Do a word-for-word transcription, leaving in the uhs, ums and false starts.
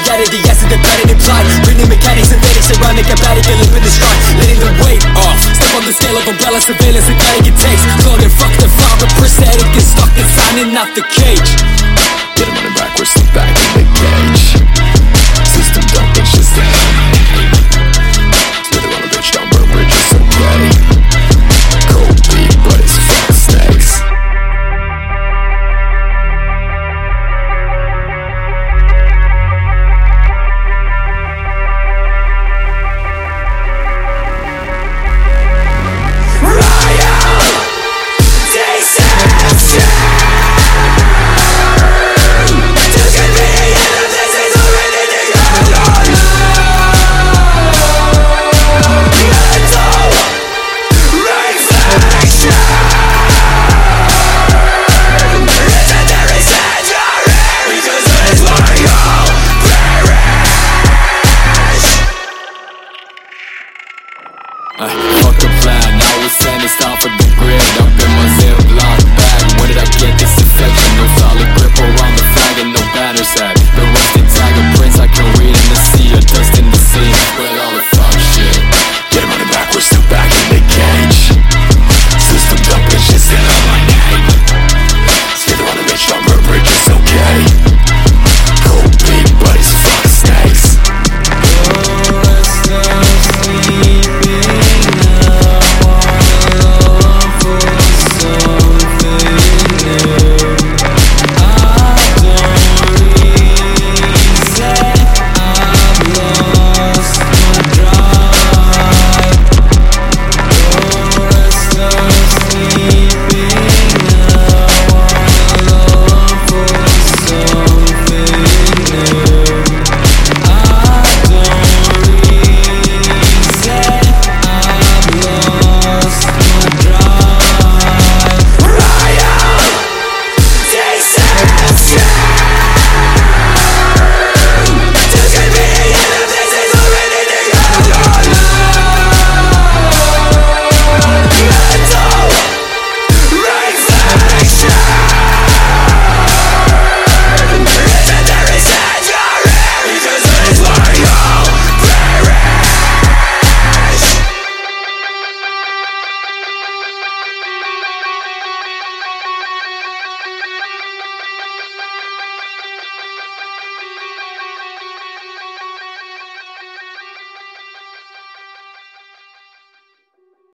reality as a dependent implied. Reading mechanics and fading ceramic and batting a limp in the stride. Letting the weight off, step on the scale of umbrella surveillance and cutting it takes. Clone and fuck the file, but prosthetic is stuck inside and out the cage. Get him running backwards, slip back in the cage. System dump, it's just a slither on a bitch, don't burn bridges, okay. Cold beat, but it's fuck snakes. Fuck the plan, now it's time, it's time for